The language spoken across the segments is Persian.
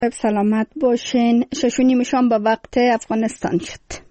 سلامت باشین. 6:30 شام به وقت افغانستان شد.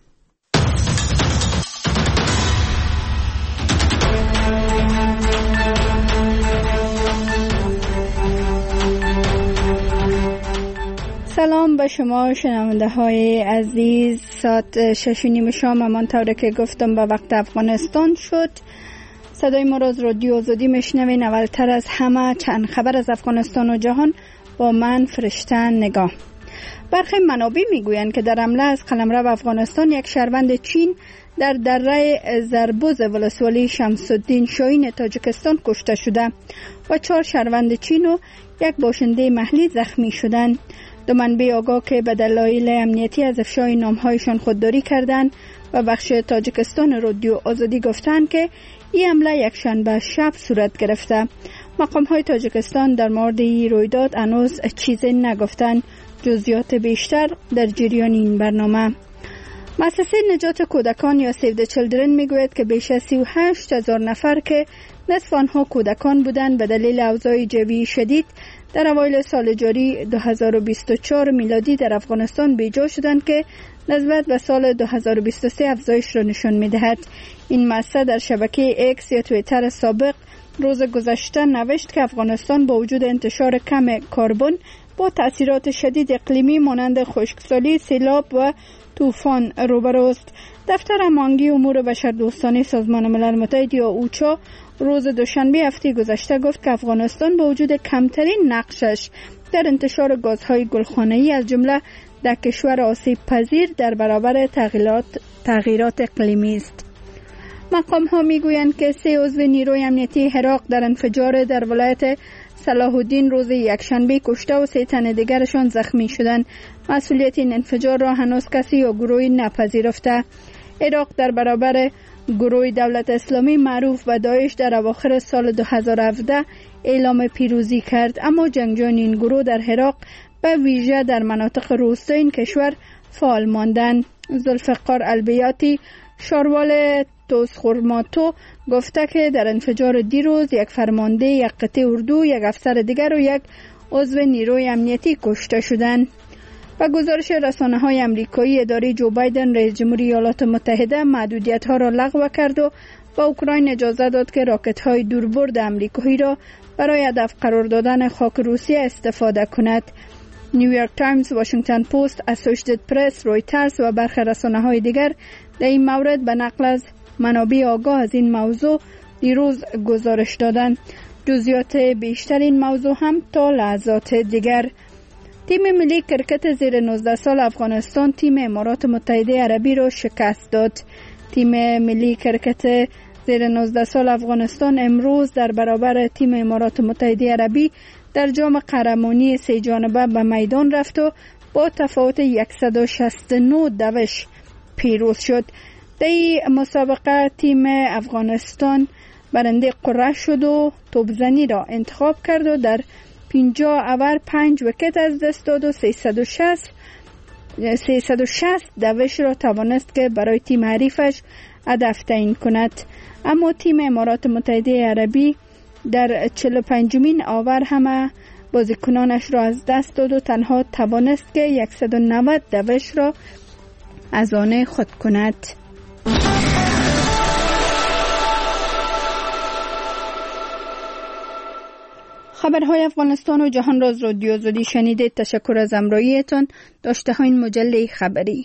سلام به شما شنونده های عزیز. ساعت 6:30 شام همانطور که گفتم به وقت افغانستان شد. صدای ما را از رادیو آزادی میشنوین. اولتر از همه چند خبر از افغانستان و جهان با من فرشته نگاه. برخی منابع میگویند که در حمله از قلمرو افغانستان یک شهروند چین در دره زربوز ولسوالی شمس الدین شاهین تاجیکستان کشته شده و 4 شهروند چین و یک باشنده محلی زخمی شدند. دو منبع آگاه که به دلایل امنیتی از افشای نامهایشان خودداری کردند و بخش تاجیکستان رادیو آزادی گفتند که این حمله یک شنبه شب صورت گرفته. مقام‌های تاجیکستان در مورد این رویداد هنوز چیزی نگفتند. جزئیات بیشتر در جریان این برنامه. مؤسسه نجات کودکان یا سیو د چیلدرن میگوید که بیش از 38,000 نفر که نصف آنها کودکان بودند به دلیل اوضاع جوی شدید در اوایل سال جاری 2024 میلادی در افغانستان بیجا شدند که نسبت به سال 2023 افزایش را نشان می‌دهد. این مؤسسه در شبکه ایکس یا توییتر سابق روز گذشته نوشت که افغانستان با وجود انتشار کم کربن با تأثیرات شدید اقلیمی مانند خشکسالی، سیلاب و طوفان روبروست. دفتر هماهنگی امور بشردوستانه سازمان ملل متحد یا اوچا روز دوشنبه هفته گذشته گفت که افغانستان با وجود کمترین نقشش در انتشار گازهای گلخانه‌ای از جمله در کشور آسیب پذیر در برابر تغییرات اقلیمی است. مقام ها میگویند که 3 عضو نیروی امنیتی عراق در انفجار در ولایت صلاح الدین روز یکشنبه کشته و 3 تن دیگرشان زخمی شدند. مسئولیت این انفجار را هنوز کسی یا گروهی نپذیرفته. عراق در برابر گروه دولت اسلامی معروف به داعش در اواخر سال 2017 اعلام پیروزی کرد، اما جنگجویان این گروه در عراق به ویژه در مناطق روستایی این کشور فعال ماندند. ذوالفقار البیاتی شاروال توسخورماتو گفته که در انفجار دیروز یک فرمانده، یک قطعه اردو، یک افسر دیگر و یک عضو نیروی امنیتی کشته شدند. و گزارش رسانه‌های آمریکایی اداره جو بایدن رئیس جمهوری ایالات متحده محدودیت‌ها را لغو کرد و به اوکراین اجازه داد که راکت‌های دوربرد آمریکایی را برای هدف قرار دادن خاک روسیه استفاده کند. نیویورک تایمز، واشنگتن پست، اسوسییتد پرس، رویترز و برخی رسانه‌های دیگر در این مورد به نقل از منابع آگاه از این موضوع دیروز گزارش دادند. جزئیات بیشتر این موضوع هم تا لحظات دیگر. تیم ملی کرکت زیر 19 سال افغانستان تیم امارات متحده عربی را شکست داد. تیم ملی کرکت زیر 19 سال افغانستان امروز در برابر تیم امارات متحده عربی در جام قهرمانی 3 جانبه به میدان رفت و با تفاوت 169 دوش پیروز شد. در این مسابقه تیم افغانستان برنده قرعه شد و توپزنی را انتخاب کرد و در 50 اوور 5 ویکت از دست داد و 360 دوش را توانست که برای تیم حریفش هدف تعیین کند. اما تیم امارات متحده عربی در 45مین آور همه بازیکنانش را از دست داد و تنها توانست که 190 دوش را از آن خود کند. خبرهای افغانستان و جهان را از رادیو آزادی شنیدید. تشکر از همراهیتان. داشته ها این مجله خبری.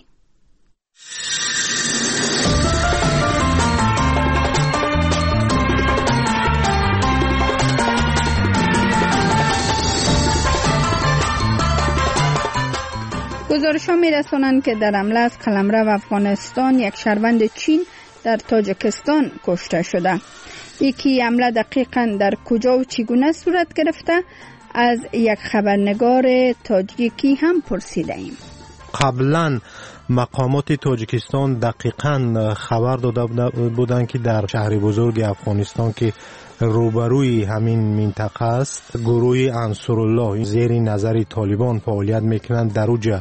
گزارش ها می رسانند که در حمله از قلمرو افغانستان یک شهروند چین در تاجیکستان کشته شده. یکی حمله دقیقاً در کجا و چگونه صورت گرفته از یک خبرنگار تاجیکی هم پرسیده ایم. قبلا مقامات تاجیکستان دقیقاً خبر داده بودند که در شهر بزرگ افغانستان که روبروی همین منطقه است گروه انصارالله زیر نظر طالبان فعالیت میکنند. در اوجه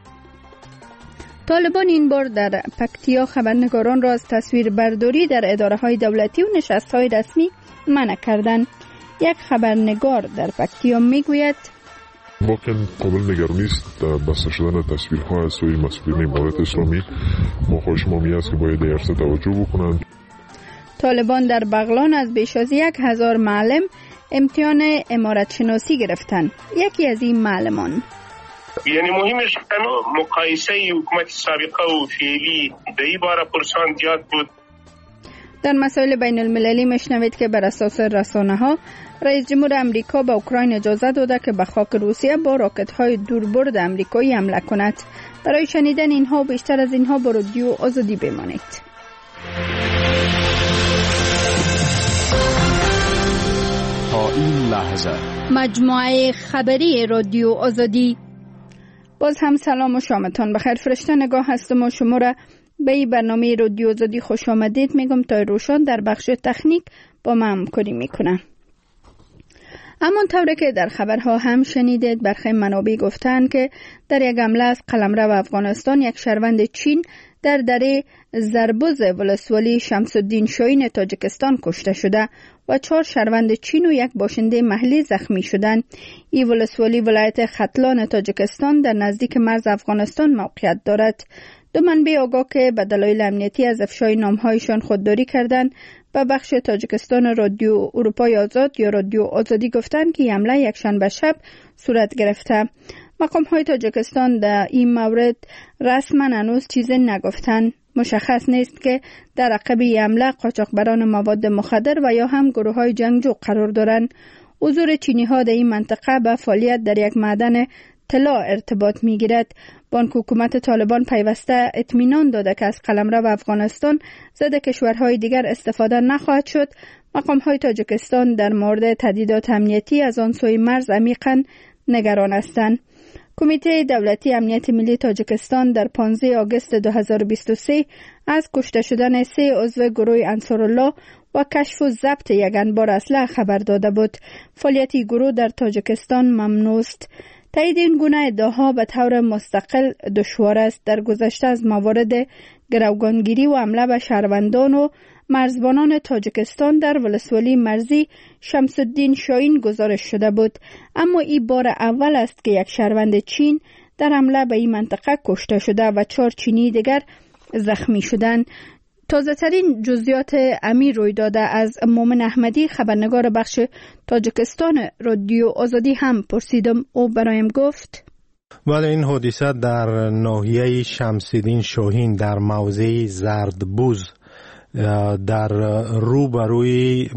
طالبان این بار در پکتیا خبرنگاران را از تصویر برداری در اداره‌های دولتی و نشست‌های رسمی منع کردند. یک خبرنگار در پکتیا میگوید واقعا قابل نگرانی است بسته شدن تصویرها از سوی مسئولین امارات اسلامی. ما خواهش ما است که باید درست توجه بکنند. طالبان در بغلان از بیش از 1000 معلم امتحان امارت شناسی گرفتند. یکی از این معلمان یعنی مهمش مقایسه حکومت سابقه و فعلی در این باره پرسان زیاد بود. در مسائل بین المللی میشنوید که بر اساس رسانه ها رئیس جمهور امریکا به اوکراین اجازه داده که به خاک روسیه با راکت های دوربرد امریکایی حمله کند. برای شنیدن اینها و بیشتر از اینها با رادیو آزادی بمانید. تا این لحظه مجموعه خبری رادیو آزادی. باز هم سلام و شامتان بخیر. فرشته نگاه هستم و شما را به این برنامه رادیو آزادی خوش آمدید میگم. تا روشان در بخش تکنیک با من همکاری میکنه. اما طوری که در خبرها هم شنیدید، برخی منابع گفتند که در یک حمله از قلمرو افغانستان یک شهروند چین در دره زربوز ولسوالی شمس الدین شاهین تاجیکستان کشته شده و 4 شهروند چین و یک باشنده محلی زخمی شدند. این ولسوالی ولایت ختلان تاجیکستان در نزدیک مرز افغانستان موقعیت دارد. 2 منبع آگاه که به دلایل امنیتی از افشای نامهایشان خودداری کردند به بخش تاجیکستان رادیو اروپای آزاد یا رادیو آزادی گفتند که حمله یکشنبه شب صورت گرفته. مقام‌های تاجیکستان در این مورد رسما هنوز چیزی نگفتند. مشخص نیست که در عقب این حمله قاچاقبران مواد مخدر و یا هم گروه‌های جنگجو قرار دارند. حضور چینی‌ها در این منطقه به فعالیت در یک معدن طلا ارتباط می‌گیرد. بانک حکومت طالبان پیوسته اطمینان داده که از قلمرو افغانستان ضد کشورهای دیگر استفاده نخواهد شد. مقام‌های تاجیکستان در مورد تهدیدات امنیتی از آن سوی مرز عمیقاً نگران هستند. کمیته دولتی امنیت ملی تاجیکستان در 15 آگوست 2023 از کشته شدن 3 عضو گروه انصارالله و کشف و ضبط یک انبار اسلحه خبر داده بود. فعالیت گروه در تاجیکستان ممنوع است. تایید این گونه ادعاها به طور مستقل دشوار است. در گذشته از موارد گروگانگیری و حمله به شهروندان و مرزبانان تاجیکستان در ولسوالی مرزی شمس الدین شاهین گزارش شده بود، اما این بار اول است که یک شهروند چین در حمله به این منطقه کشته شده و 4 چینی دیگر زخمی شدند. تازه ترین جزئیات امیر روی داده از مومن احمدی خبرنگار بخش تاجیکستان رادیو آزادی هم پرسیدم. او برایم گفت ولی این حادثه در ناحیه شمس الدین شاهین در موضع زردبوز در روبروی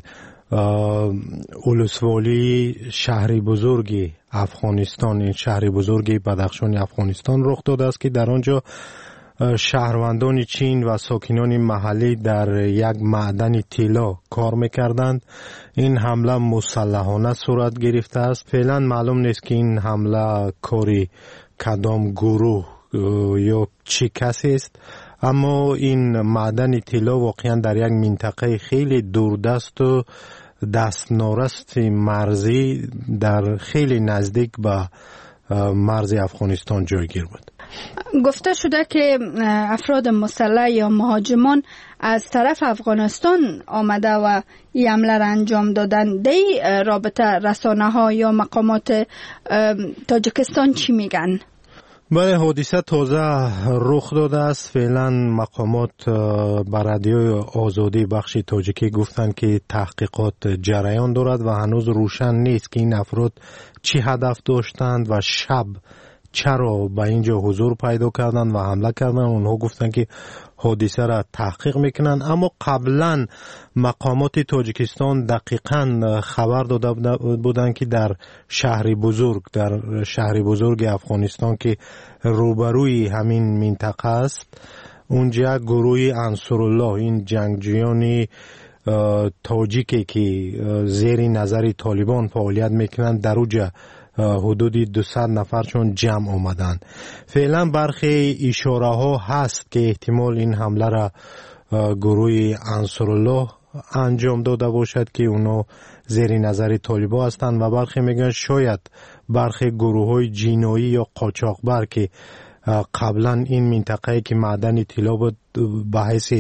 ولسوالی شهری بزرگی افغانستان، این شهری بزرگی بدخشان افغانستان رخ داده است که در آنجا شهروندان چین و ساکنان محلی در یک معدن طلا کار میکردند. این حمله مسلحانه صورت گرفته است. فعلا معلوم نیست که این حمله کاری کدام گروه یا چه کسی است، اما این معدن طلا واقعا در یک منطقه خیلی دوردست و دستنارست مرزی در خیلی نزدیک به مرز افغانستان جایگیر بود. گفته شده که افراد مسلح یا مهاجمان از طرف افغانستان آمده و این حمله را انجام دادن. در رابطه رسانه ها یا مقامات تاجیکستان چی میگن؟ بله، حادثه تازه رخ داده است. فعلا مقامات بر رادیوی آزادی بخش تاجیکی گفتند که تحقیقات جریان دارد و هنوز روشن نیست که این افراد چی هدف داشتند و شب چرا به اینجا حضور پیدا کردند و حمله کردند. اونها گفتند که حادثه را تحقیق میکنند، اما قبلا مقامات تاجیکستان دقیقاً خبر داده بودند که در شهر بزرگ افغانستان که روبروی همین منطقه است، اونجا گروه انصارالله، این جنگجویان تاجیکی که زیر نظر طالبان فعالیت میکنند، در اونجا حدودی 200 نفر چون جمع آمدند. فعلا برخی اشاره ها هست که احتمال این حمله را گروه انصارالله انجام داده باشد که اونا زیر نظر طالبان هستند و برخی میگن شاید برخی گروه های جینایی یا قاچاقبر که قبلا این منطقه که معدن طلا بود به حیث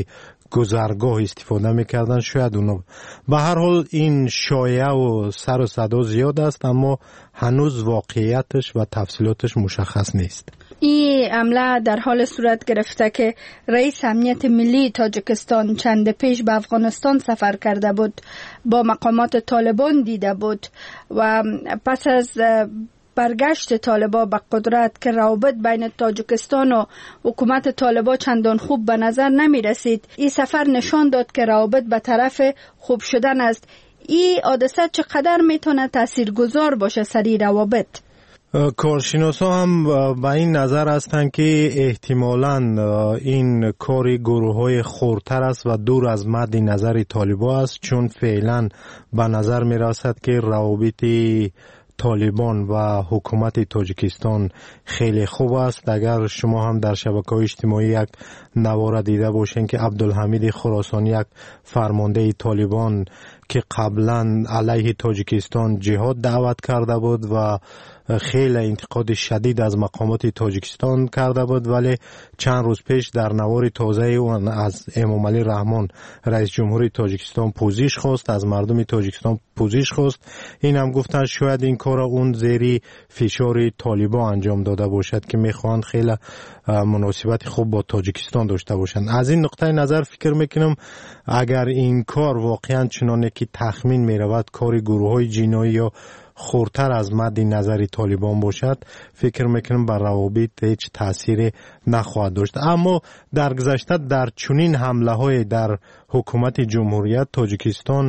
گذرگاه استفاده میکردن، شاید اونا. به هر حال این شایعه و سر و صدا زیاد است، اما هنوز واقعیتش و تفصیلاتش مشخص نیست. این عمله در حال صورت گرفته که رئیس امنیت ملی تاجیکستان چند پیش به افغانستان سفر کرده بود، با مقامات طالبان دیده بود و پس از برگشت طالبان به قدرت که روابط بین تاجیکستان و حکومت طالبان چندان خوب به نظر نمی رسید، این سفر نشان داد که روابط به طرف خوب شدن است. این حادثه چقدر میتونه تاثیرگذار باشه سری روابط؟ کارشناسا هم به این نظر هستند که احتمالاً این کاری گروه‌های خردتر است و دور از مد نظر طالبان است، چون فعلا به نظر می رسد که روابط طالبان و حکومت تاجیکستان خیلی خوب است. اگر شما هم در شبکه‌های اجتماعی یک نوار دیده باشین که عبدالحمید خراسانی، یک فرمانده طالبان که قبلا علیه تاجیکستان جهاد دعوت کرده بود و خیلی انتقاد شدید از مقامات تاجیکستان کرده بود، ولی چند روز پیش در نوار تازه اون از امام علی رحمان رئیس جمهوری تاجیکستان پوزش خواست، از مردم تاجیکستان پوزش خواست. این هم گفتن شاید این کار اون زیر فشار طالبان انجام داده باشد که میخوان خیلی مناسبت خوب با تاجیکستان داشته باشند. از این نقطه نظر فکر میکنم اگر این کار واقعا چنانه که تخمین میرود کار گروه‌های جنایی یا خردتر از مد نظر طالبان باشد، فکر میکنم بر روابط هیچ تأثیری نخواهد داشت. اما در گذشته در چنین حمله های در حکومت جمهوریت تاجیکستان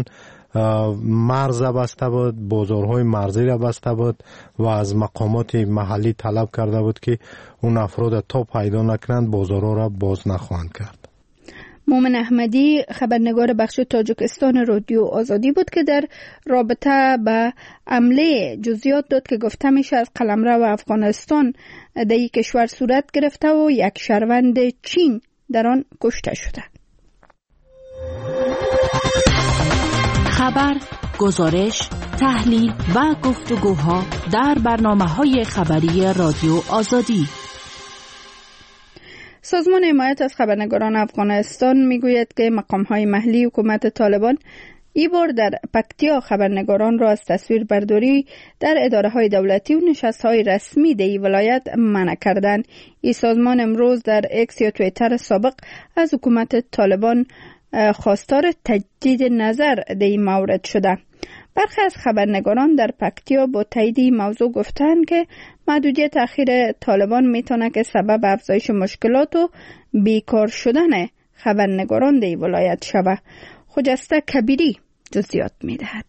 مرز بسته بود، بازارهای مرزی را بسته بود و از مقامات محلی طلب کرده بود که اون افراد تا پیدا نکنند بازارها را باز نخواهند کرد. مومن احمدی خبرنگار بخش تاجیکستان رادیو آزادی بود که در رابطه به عمله جزئیات داد که گفته میشه از قلمرو افغانستان در این کشور صورت گرفته و یک شهروند چین در آن کشته شده. خبر، گزارش، تحلیل و گفتگوها در برنامه‌های خبری رادیو آزادی. سازمان حمایت از خبرنگاران افغانستان میگوید که مقام‌های محلی حکومت طالبان این بار در پکتیا خبرنگاران را از تصویر برداری در اداره‌های دولتی و نشست‌های رسمی در این ولایت منع کردند. این سازمان امروز در اکس یا توییتر سابق از حکومت طالبان خواستار تجدید نظر در این مورد شده. برخی از خبرنگاران در پکتیا با تایید این موضوع گفتند که محدودیت اخیر طالبان میتونه که سبب افزایش مشکلات و بیکار شدن خبرنگاران در ولایت شود. خجسته کبیری جزئیات میدهد.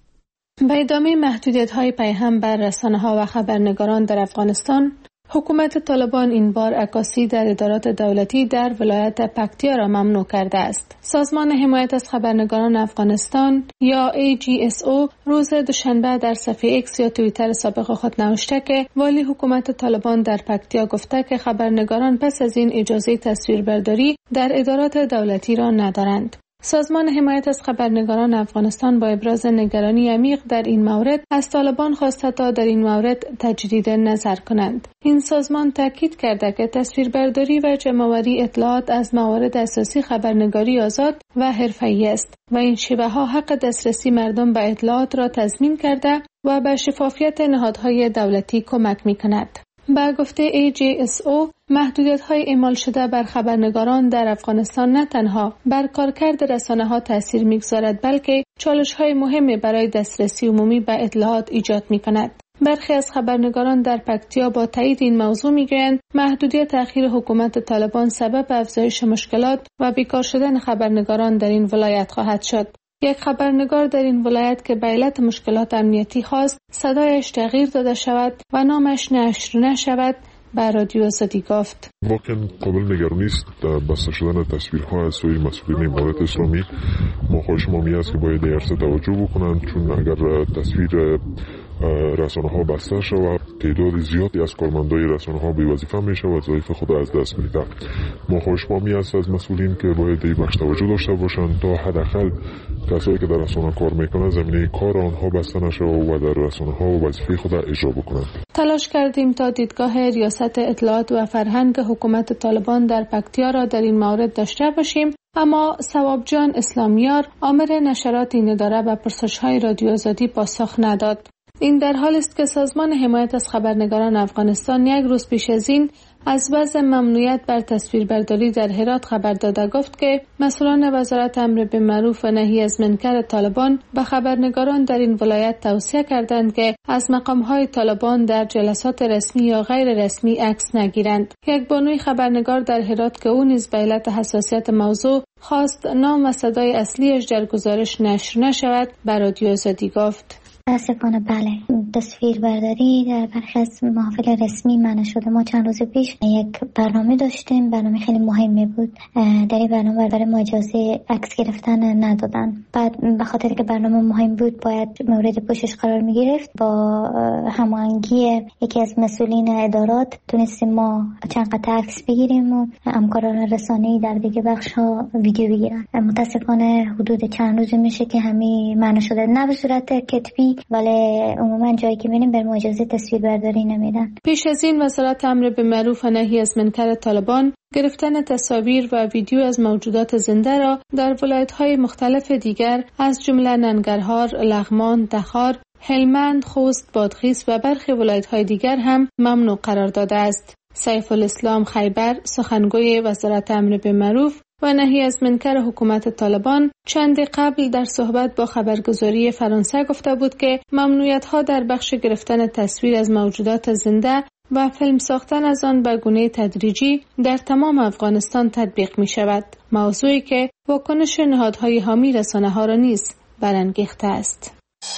به ادامه محدودیت‌های پیهم بر رسانه‌ها و خبرنگاران در افغانستان، حکومت طالبان این بار عکاسی در ادارات دولتی در ولایت پکتیا را ممنوع کرده است. سازمان حمایت از خبرنگاران افغانستان یا AGSO روز دوشنبه در صفحه اکس یا توییتر سابق خود نوشته که والی حکومت طالبان در پکتیا گفته که خبرنگاران پس از این اجازه تصویربرداری در ادارات دولتی را ندارند. سازمان حمایت از خبرنگاران افغانستان با ابراز نگرانی عمیق در این مورد از طالبان خواسته تا در این مورد تجدید نظر کنند. این سازمان تاکید کرده که تصویربرداری و جمع‌آوری اطلاعات از موارد اساسی خبرنگاری آزاد و حرفه‌ای است و این شیوه‌ها حق دسترسی مردم به اطلاعات را تضمین کرده و به شفافیت نهادهای دولتی کمک می‌کند. با گفته AGSO، محدودیت‌های اعمال شده بر خبرنگاران در افغانستان نه تنها بر کارکرد رسانه‌ها تأثیر می‌گذارد بلکه چالش‌های مهمی برای دسترسی عمومی به اطلاعات ایجاد می‌کند. برخی از خبرنگاران در پکتیا با تایید این موضوع می‌گویند محدودیت اخیر حکومت طالبان سبب افزایش مشکلات و بیکار شدن خبرنگاران در این ولایت خواهد شد. یک خبرنگار در این ولایت که به علت مشکلات امنیتی خواست صدایش تغییر داده شود و نامش نشر نشود به رادیو آزادی گفت. واقعا قابل نگرانی است بسته شدن تصویرها از سوی مسئولین امارات اسلامی. خواهش ما می است که باید درست توجه بکنند، چون اگر تصویر رسانه ها بسته شود تعداد زیادی از کارمندای رسانه ها بی وظیفه می شود، وظایف خود از دست می دهند. ما خواهش ما می است از مسئولین که باید این بخش توجه داشته باشند تا حداقل کسایی که در رسانه کار میکنند زمینه کار آنها بسته نشود و در رسانه ها وظیفه خود اجرا بکنند. تلاش کردیم تا دیدگاه ریاست اطلاعات و فرهنگ حکومت طالبان در پکتیا را در این مورد داشته باشیم، اما ثواب جان اسلامیار آمر نشرات این اداره به پرسش‌های رادیو آزادی پاسخ نداد. این در حال است که سازمان حمایت از خبرنگاران افغانستان یک روز پیش از این از وضع ممنوعیت بر تصویربرداری در هرات خبر داده گفت که مسئولان وزارت امر بالمعروف و نهی از منکر طالبان به خبرنگاران در این ولایت توصیه کردند که از مقام‌های طالبان در جلسات رسمی یا غیر رسمی عکس نگیرند. یک بانوی خبرنگار در هرات که او نیز به علت حساسیت موضوع خواست نام و صدای اصلیش در گزارش نشر نشود، به رادیو آزادی گفت: متاسفانه بله، تصویر برداری در برخی از محافل رسمی منع شده. ما چند روز پیش یک برنامه داشتیم، برنامه خیلی مهمی بود. در این برنامه برای ما اجازه عکس گرفتن ندادن. بعد به خاطر که برنامه مهم بود باید مورد پوشش قرار می گرفت، با هماهنگی یکی از مسئولین ادارات تونستیم ما چند قطعه عکس بگیریم و همکاران رسانه‌ای در دیگه بخش‌ها ویدیو بگیرن. متاسفانه حدود چند روز میشه که همین منع شده، نه به صورت کتبی ولی عموما جایی که میریم به اجازه تصویر برداری نمیدن. پیش از این وزارت امر بالمعروف و نهی از منکر طالبان گرفتن تصاویر و ویدیو از موجودات زنده را در ولایت‌های مختلف دیگر از جمله ننگرهار، لغمان، تخار، هلمند، خوست، بادغیس و برخی ولایت‌های دیگر هم ممنوع قرار داده است. سیف الاسلام خیبر، سخنگوی وزارت امر بالمعروف و نهی از منکر حکومت طالبان چند قبل در صحبت با خبرگزاری فرانسه گفته بود که ممنوعیت‌ها در بخش گرفتن تصویر از موجودات زنده و فیلم ساختن از آن به گونه تدریجی در تمام افغانستان تطبیق می شود، موضوعی که واکنش نهادهای حامی رسانه‌ها را نیز برانگیخته است.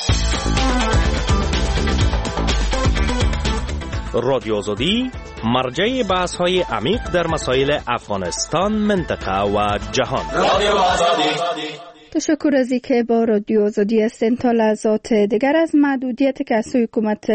رادیو آزادی مرجع بحث‌های عمیق در مسائل افغانستان، منطقه و جهان. رادیو آزادی. تشکر از اینکه با رادیو آزادی هستین. تا لحظات دیگر از محدودیت که از سوی حکومت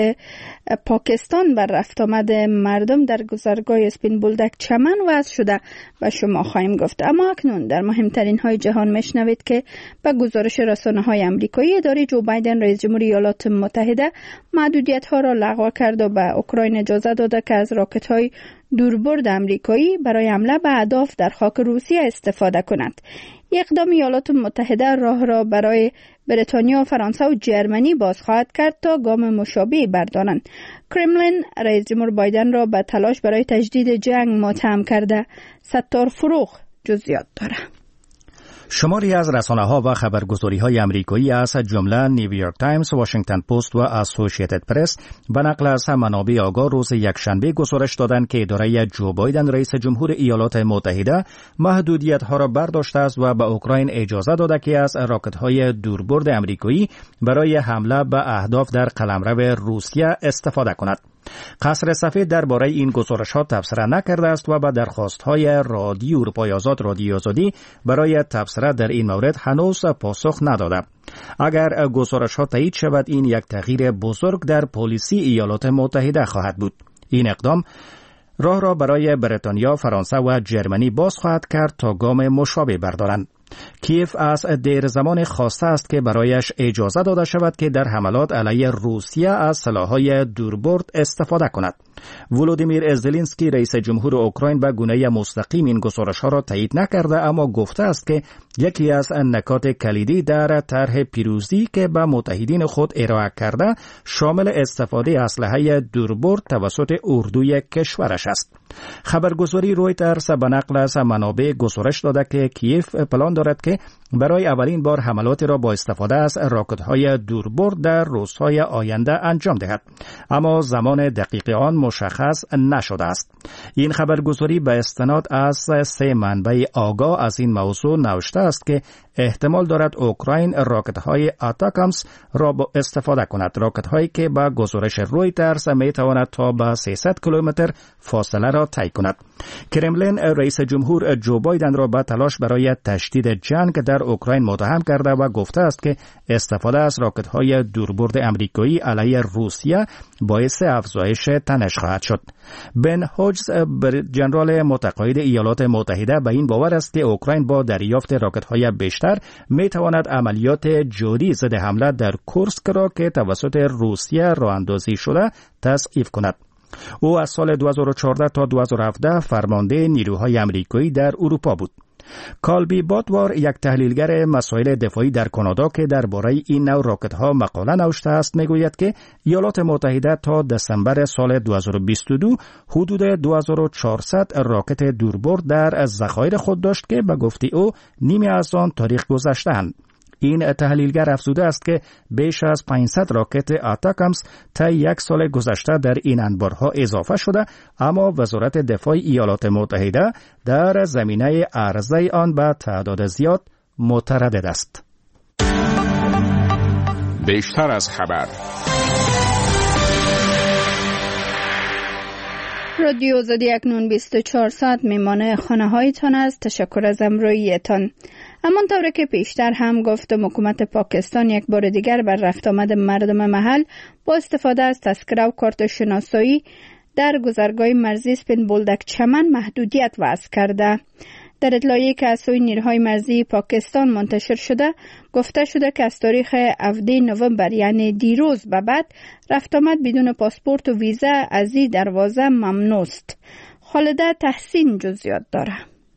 پاکستان بر رفت آمد مردم در گذرگاه اسپین بولدک چمن وضع شده و شما خواهیم گفت. اما اکنون در مهمترین های جهان میشنوید که به گزارش رسانه‌های آمریکایی اداره جو بایدن رئیس جمهور ایالات متحده محدودیت ها را لغو کرد و به اوکراین اجازه داده که از راکت های دوربرد آمریکایی برای حمله به اهداف در خاک روسیه استفاده کند. اقدام ایالات متحده راه را برای بریتانیا، فرانسه و جرمنی باز خواهد کرد تا گام مشابهی بردارند. کرملین رئیس جمهور بایدن را به تلاش برای تجدید جنگ متهم کرده. ستار فروغ جزئیات دارد. شماری از رسانه‌ها و خبرگزاری‌های آمریکایی از جمله نیویورک تایمز، واشنگتن پست و اسوسییتد پرس به نقل از منابع آگاه روز یکشنبه گزارش دادند که اداره جو بایدن رئیس جمهور ایالات متحده محدودیت‌ها را برداشته است و به اوکراین اجازه داده که از راکت‌های دوربرد آمریکایی برای حمله به اهداف در قلمرو روسیه استفاده کند. قصر سفید درباره این گزارش‌ها تبصره نکرده است و به درخواست‌های رادیو اروپای آزاد رادیو آزادی برای تبصره در این مورد هنوز پاسخ نداده. اگر گزارش‌ها تایید شود این یک تغییر بزرگ در پالیسی ایالات متحده خواهد بود. این اقدام راه را برای بریتانیا، فرانسه و جرمنی باز خواهد کرد تا گام مشابه بردارند. کیف از دیر زمان خواسته است که برایش اجازه داده شود که در حملات علیه روسیه از سلاح‌های دوربرد استفاده کند. ولودیمیر زلنسکی رئیس جمهور اوکراین به گونه مستقیم این گزارش‌ها را تایید نکرده، اما گفته است که یکی از نکات کلیدی در طرح پیروزی که به متحدین خود ارائه کرده شامل استفاده اسلحه دوربرد توسط اردوی کشورش است. خبرگزاری رویترز به نقل از منابع گزارش داده که کیف پلان دارد که برای اولین بار حملاتی را با استفاده از راکت‌های دوربرد در روزهای آینده انجام دهد، اما زمان دقیق آن مشخص نشده است. این خبرگزاری به استناد از 3 منبع آگاه از این موضوع نوشته است که احتمال دارد اوکراین راکت‌های آتاکامس را استفاده کند، راکت‌هایی که با گزارش رویترز می‌تواند تا به 300 کیلومتر فاصله را طی کند. کرملین رئیس جمهور جو بایدن را به تلاش برای تشدید جنگ در اوکراین متهم کرده و گفته است که استفاده از راکت‌های دوربرد آمریکایی علیه روسیه باعث افزایش تنش خواهد شد. بن هوجز ژنرال متقاعد ایالات متحده به این باور است که اوکراین با دریافت راکت‌های بیشتر می‌تواند عملیات جدی ضد حمله در کورسک را که توسط روسیه راه‌اندازی شده تضعیف کند. او از سال 2014 تا 2017 فرمانده نیروهای آمریکایی در اروپا بود. کالبی باتوار، یک تحلیلگر مسائل دفاعی در کانادا که درباره این نوع راکت‌ها مقاله نوشته است، میگوید که ایالات متحده تا دسامبر سال 2022 حدود 2400 راکت دوربرد در ذخایر خود داشت که به گفته او نیمی از آن تاریخ گذشته‌اند. این تحلیلگر افزوده است که بیش از 500 راکت آتاکامس تا یک سال گذشته در این انبارها اضافه شده، اما وزارت دفاع ایالات متحده در زمینه عرضه آن به تعداد زیاد متردد است. بیشتر از خبر. رادیو آزادی اکنون 24 ساعت میمانه خانه هایتان است. تشکر از همراهیتان. همانطور که پیشتر هم گفتم، حکومت پاکستان یک بار دیگر بر رفت آمد مردم محل با استفاده از تذکره و کارت شناسایی در گذرگاه مرزی سپین بولدک چمن محدودیت وضع کرده. در اطلاعیه‌ای که از سوی نیروهای مرزی پاکستان منتشر شده، گفته شده که از تاریخ 17 نوامبر یعنی دیروز به بعد رفت آمد بدون پاسپورت و ویزا از این دروازه ممنوع است. خالده تحسین جزئیات داره.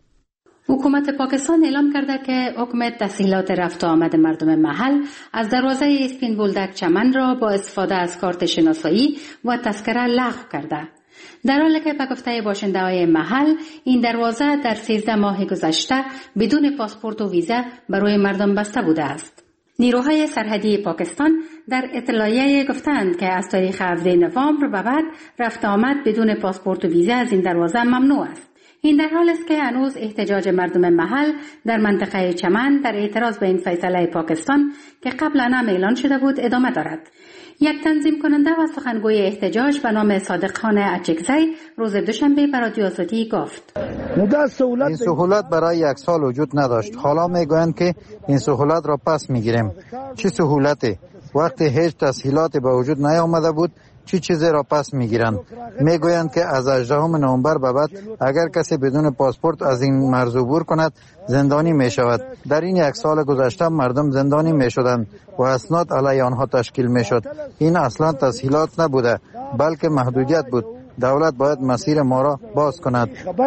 حکومت پاکستان اعلام کرده که حکم تسهیلات رفت و آمد مردم محل از دروازه اسپین بولدک چمن را با استفاده از کارت شناسایی و تذکره لغو کرده. در حالی که به گفته باشنده‌های محل این دروازه در 13 ماه گذشته بدون پاسپورت و ویزا برای مردم بسته بوده است. نیروهای سرحدی پاکستان در اطلاعیه گفتند که از تاریخ 17 نوامبر به بعد رفت آمد بدون پاسپورت و ویزا از این دروازه ممنوع است. این در حال است که هنوز احتجاج مردم محل در منطقه چمن در اعتراض به این فیصله پاکستان که قبلا هم اعلان شده بود ادامه دارد. یک تنظیم کننده و سخنگوی احتجاج به نام صادق خان اچکزی روز دوشنبه به رادیو آزادی گفت: این سهولت برای یک سال وجود نداشت. حالا میگویند که این سهولت را پس میگیریم. چه سهولتی؟ وقتی هیچ تسهیلاتی به وجود نیامده بود چی چیزی را پس میگیرند؟ میگویند که از 18 نوامبر به بعد اگر کسی بدون پاسپورت از این مرز عبور کند زندانی می شود. در این یک سال گذشته مردم زندانی می شدند و اسناد علیه آنها تشکیل می شد. این اصلا تسهیلات نبوده بلکه محدودیت بود. دولت باید مسیر ما را باز کند.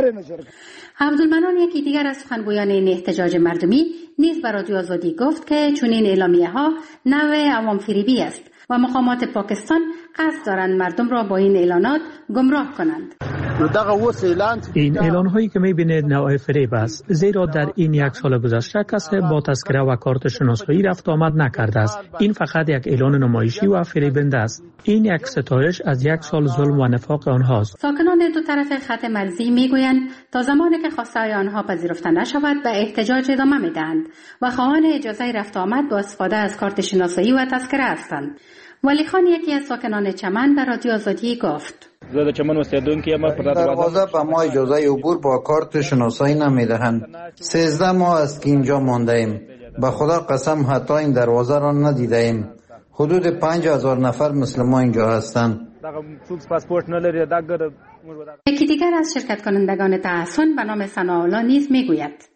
عبدالمنان، یکی دیگر از سخنگویان این احتجاج مردمی، نیز به رادیو آزادی گفت که چنین اعلامیه ها نوع عوام فریبی است و مقامات پاکستان قصد دارند مردم را با این اعلانات گمراه کنند. این اعلان هایی که میبینید نوع فریب است، زیرا در این یک سال گذشته کسی با تذکره و کارت شناسایی رفت آمد نکرده است. این فقط یک اعلان نمایشی و فریبنده است. این یک ستایش از یک سال ظلم و نفاق آنهاست. ساکنان دو طرف خط مرزی میگویند تا زمانی که خواستهای آنها پذیرفته نشود به احتجاج ادامه میدهند و خواهان اجازه رفت آمد با استفاده از کارت شناسایی و تذکره هستند. ولی خان، یکی از ساکنان چمن، به رادیو آزادی گفت: دروازه به ما اجازه عبور با کارت شناسایی نمیدهند. 13 ماه است که اینجا مانده ایم. به خدا قسم حتی این دروازه را ندیده ایم. حدود 5000 نفر مثل ما اینجا هستند. یکی دیگر از شرکت کنندگان تحسن به نام ثناءالله نیز میگوید: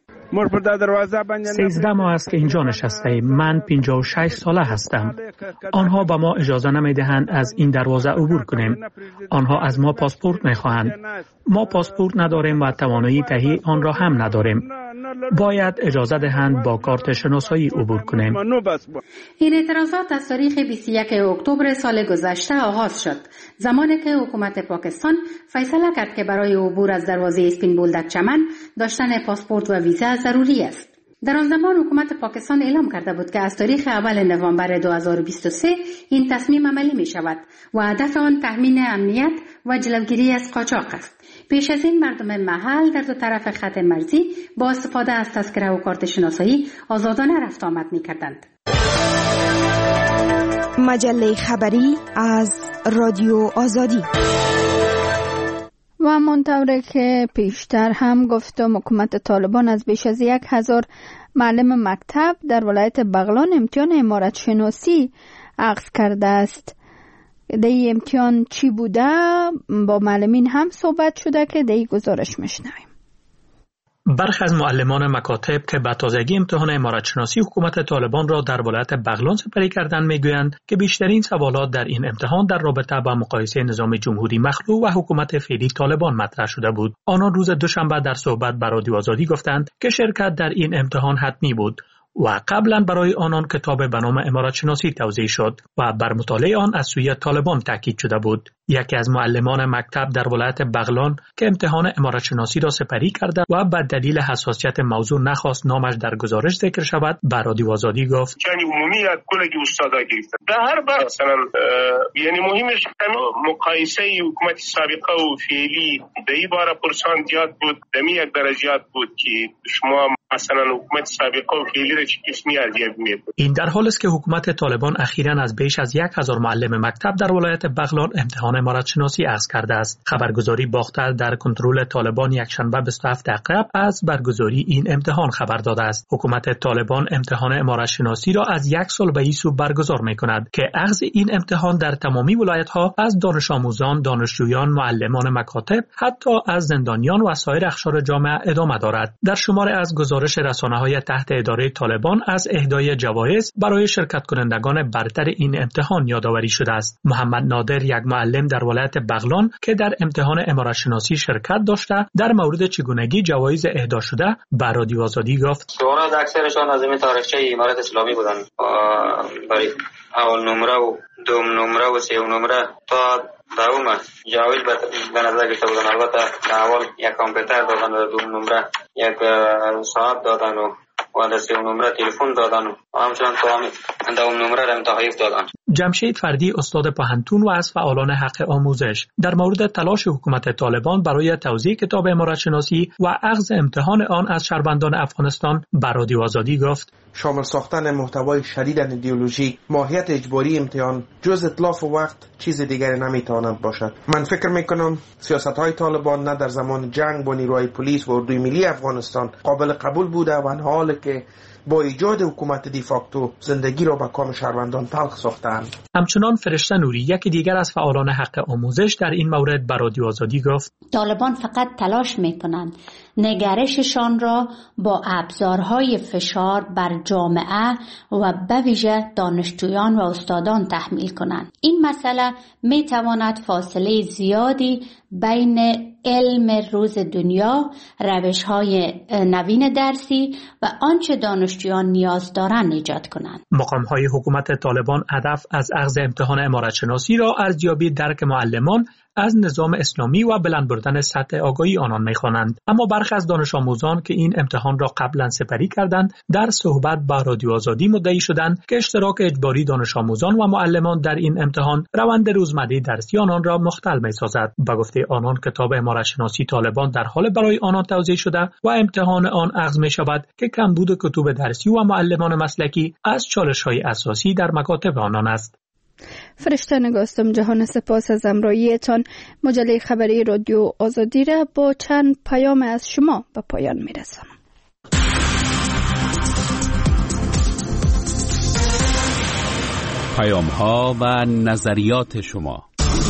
13 ماه است که اینجا نشسته ایم. من 56 ساله هستم. آنها به ما اجازه نمیدهند از این دروازه عبور کنیم. آنها از ما پاسپورت میخواهند. ما پاسپورت نداریم و توانایی تهیه آن را هم نداریم. باید اجازه دهند با کارت شناسایی عبور کنیم. این اعتراضات از تاریخ 21 اکتبر سال گذشته آغاز شد، زمانی که حکومت پاکستان فیصله کرد که برای عبور از دروازه اسپین بولدک چمن داشتن پاسپورت و ویزا ضروری است. در آن زمان حکومت پاکستان اعلام کرده بود که از تاریخ اول نوامبر 2023 این تصمیم عملی می شود و هدف آن تامین امنیت و جلوگیری از قاچاق است. پیش از این مردم محل در دو طرف خط مرزی با استفاده از تذکره و کارت شناسایی آزادانه رفت آمد می کردند. مجله خبری از رادیو آزادی. و همانطور که پیشتر هم گفتم، حکومت طالبان از بیش از 1000 معلم مکتب در ولایت بغلان امتحان عمارت شناسی اخذ کرده است. در این امتحان چی بوده؟ با معلمین هم صحبت شده که در این گزارش میشنویم. برخی از معلمان مکاتب که به تازگی امتحان عمارتشناسی حکومت طالبان را در ولایت بغلان سپری کردند میگویند که بیشترین سوالات در این امتحان در رابطه با مقایسه نظام جمهوری مخلوع و حکومت فعلی طالبان مطرح شده بود. آنان روز دوشنبه در صحبت با رادیو آزادی گفتند که شرکت در این امتحان حتمی بود و قبلا برای آنان کتاب به نام عمارتشناسی توزیع شد و بر مطالعه آن از سوی طالبان تاکید شده بود. یکی از معلمان مکتب در ولایت بغلان که امتحان عمارتشناسی را سپری کرده و به دلیل حساسیت موضوع نخواست نامش در گزارش ذکر شود، به رادیو آزادی گفت: یعنی عمومی از کلگی استادا گرفته در هر بار مثلا یعنی مهمش مقایسه حکومت سابقه و فعلی در این باره پرسان زیاد بود، دمی یک درجات بود که شما مثلا حکومت سابقه و فعلی را چه قسمی ارزیابی می‌کنید. این در حالی است که حکومت طالبان اخیراً از بیش از 1000 معلم مکتب در ولایت بغلان امتحان عمارتشناسی اخذ کرده است. خبرگزاری باختر در کنترل طالبان یکشنبه 27 اقرب از برگزاری این امتحان خبر داده است. حکومت طالبان امتحان عمارتشناسی را از 1 سال به این سو برگزار می‌کند که اخذ این امتحان در تمامی ولایت‌ها از دانش آموزان، دانشجویان، معلمان مکاتب، حتی از زندانیان و سایر اقشار جامعه ادامه دارد. در شماره از گزارش رسانه‌های تحت اداره طالبان از اهدای جوایز برای شرکت کنندگان برتر این امتحان یادآوری شده است. محمد نادر، یک معلم در ولایت بغلان که در امتحان عمارتشناسی شرکت داشته، در مورد چگونگی جوایز اهدا شده به رادیو آزادی گفت: سوالات اکثرشان از این تاریخچه امارت اسلامی بودند. برای اول نمره و دوم نمره و سوم نمره تا دوم جوایز به نظر گرفته بودند. البته اول یک کامپیوتر دادن و دوم نمره یک ساعت دادن و در سوم نمره تلفن دادن و همچنان دوم نمره را تحریف دادن. جمشید فردی، استاد پهنتون و از فعالان حق آموزش، در مورد تلاش حکومت طالبان برای توزیع کتاب عمارتشناسی و اخذ امتحان آن از شهروندان افغانستان به رادیو آزادی گفت: شامل ساختن محتوای شدید ایدئولوژی، ماهیت اجباری امتحان، جز اتلاف وقت چیز دیگری نمیتواند باشد. من فکر میکنم سیاست‌های طالبان نه در زمان جنگ با نیروهای پلیس و اردوی ملی افغانستان قابل قبول بوده و آن حال که با ایجاد حکومت دیفاکتو زندگی را به کام شهروندان تلخ ساختند. همچنان فرشته نوری، یکی دیگر از فعالان حق آموزش، در این مورد به رادیو آزادی گفت: طالبان فقط تلاش میکنند نگرششان را با ابزارهای فشار بر جامعه و به ویژه دانشجویان و استادان تحمیل کنند. این مسئله میتواند فاصله زیادی بین علم روز دنیا، روش‌های نوین درسی و آنچه دانشجویان نیاز دارند ایجاد کنند. مقام‌های حکومت طالبان هدف از اخذ امتحان عمارتشناسی را ارزیابی درک معلمان از نظام اسلامی و بلند بردن سطح آگاهی آنان می‌خوانند. اما برخی از دانش آموزان که این امتحان را قبلا سپری کردند، در صحبت با رادیو آزادی مدعی شدند که اشتراک اجباری دانش آموزان و معلمان در این امتحان روند روزمره درسی آنان را مختل می‌سازد. به گفته آنان، کتاب عمارتشناسی طالبان در حال برای آنان توزیع شده و امتحان آن اخذ می‌شود که کمبود کتب درسی و معلمان مسلکی از چالش‌های اساسی در مکاتب آنان است. فرشته نگاستم جهان، سپاس از همراهیتان. مجله خبری رادیو آزادی را با چند پیام از شما به پایان میرسم. پیام ها و نظریات شما.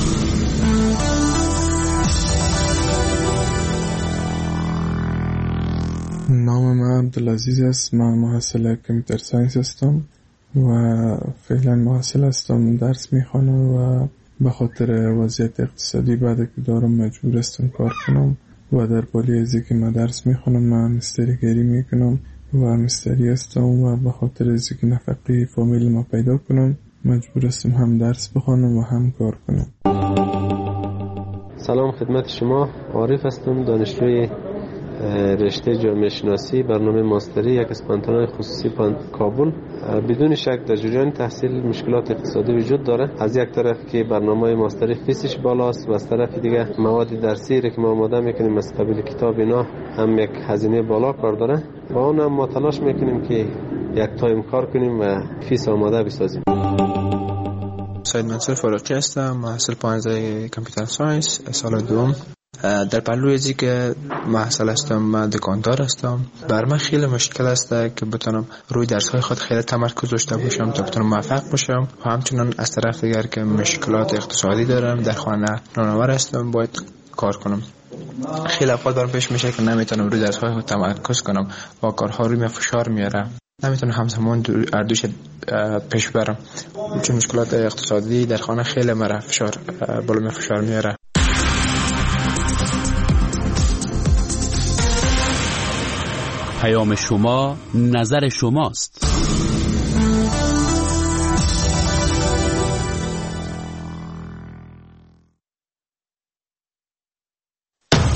نام من عبدالعزیز است. من محصل کامپیوتر ساینس هستم و فعلا محصل هستم، درس میخوانم و به خاطر وضعیت اقتصادی بعد که دارم مجبور هستم کار کنم و در پالی ازی که من درس میخوانم من مستریگری میکنم و مستری هستم و به خاطر ازی که نفقه فامیل ما پیدا کنم مجبور هستم هم درس بخوانم و هم کار کنم. سلام خدمت شما، عارف هستم، دانشجوی رشته جامعه شناسی برنامه ماستری یک اسپانتانای خصوصی کابل. بدون شک در جریان تحصیل مشکلات اقتصادی وجود داره. از یک طرف که برنامه ماستری فیسش بالاست و از طرف دیگه مواد درسی که ما آماده میکنیم از قبیل کتاب اینا هم یک هزینه بالا کار داره. با اون هم ما تلاش میکنیم که یک تایم کار کنیم و فیس آماده بسازیم. سید منصور فاروقی هستم، محصل 15 کامپیوتر ساینس سال دوم. در پهلوی ازی که محصل هستم من دکاندار هستم. بر من خیلی مشکل است که بتونم روی درس های خود خیلی تمرکز داشته باشم تا بتونم موفق باشم و همچنان از طرف دیگر که مشکلات اقتصادی دارم، در خانه نانآور هستم، باید کار کنم. خیلی اوقات برام پیش میشه که نمیتونم روی درس‌های خود تمرکز کنم و کارها روی من فشار میاره، نمیتونم همزمان اردوش پیش برم، چون مشکلات اقتصادی در خانه خیلی مرا فشار میاره. پیام شما نظر شماست.